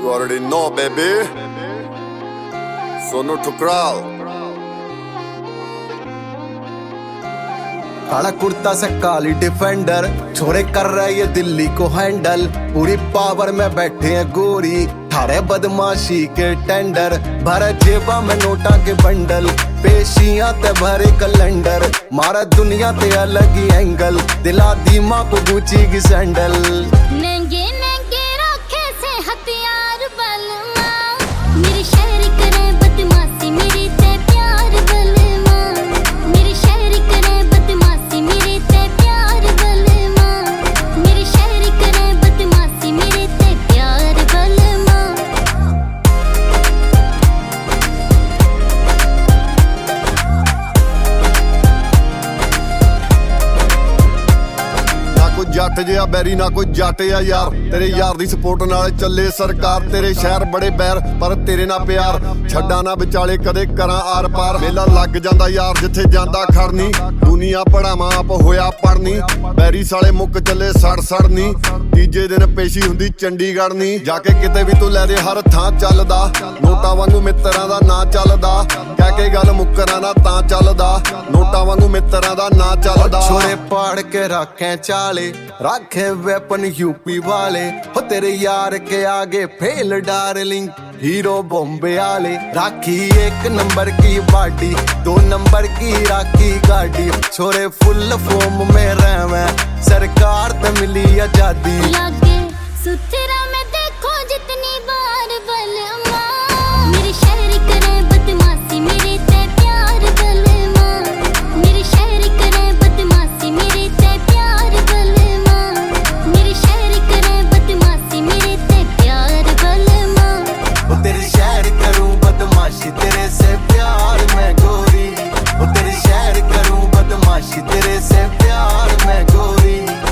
You already know, baby. Sonu Thukral. काला कुर्ता से काली defender, छोरे कर रहे ये दिल्ली को हैंडल। पूरी पावर में बैठे हैं गोरी, थारे बदमाशी के टेंडर। भरे जेबा में नोटा के बंडल, पेशियां ते भरे कैलेंडर। मारा दुनिया ते अलग ही एंगल, दिला दीमा को गुची की सैंडल। नंगे नंगे रखे से हथियार बलमा, मेरे शहर करे बदमाशी मेरे ते प्यार बलमा। मेरे शहर करे बदमाशी मेरे ते प्यार बलमा। मेरे शहर करे बदमाशी मेरे ते प्यार बलमा। कोई जट जिहा बैरी ना कोई जट आ यार, तेरे यार दी सपोर्ट नाल चले सरकार। तेरे शहर बड़े बैर पर तेरे ना प्यार, छड्डा ना विचाले कदे करां आर पार। मेला लग जांदा यार जिथे जांदा खड़नी, दुनिया पढ़ावां आप होया पढ़नी। बैरी साले मुक चले सड़ सड़नी, तीजे दिन पेशी हुंदी चंडीगढ़ नी। जाके किते भी तू लै दे हर थां चलदा, नोटा वांगू मित्तरां दा ना चलदा। कह के गल मुकरां ना तां चलदा, नोटा वांगू मित्तरां दा ना चलदा। छोरे पाड़ के रखे चाले, रखे वेपन यूपी वाले। हो तेरे यार के आगे फेल डार्लिंग, हीरो बॉम्बे वाले। राखी 1 नंबर की बाडी, 2 नंबर की राखी गाड़ी। छोरे फुल फॉर्म में रहवे, सरकार ते मिली आजादी। लागे सुथरा में देखो जितनी बार बलमा, मेरे शहर करे बदमाशी मेरे ते प्यार बलमा। मेरे शहर करे बदमाशी मेरे ते प्यार बलमा। मेरे शहर करे बदमाशी मेरे ते प्यार बलमा। वो तेरे शहर करूं बदमाशी तेरे से प्यार में गोरी। वो तेरे शहर करूं बदमाशी तेरे से प्यार में गोरी।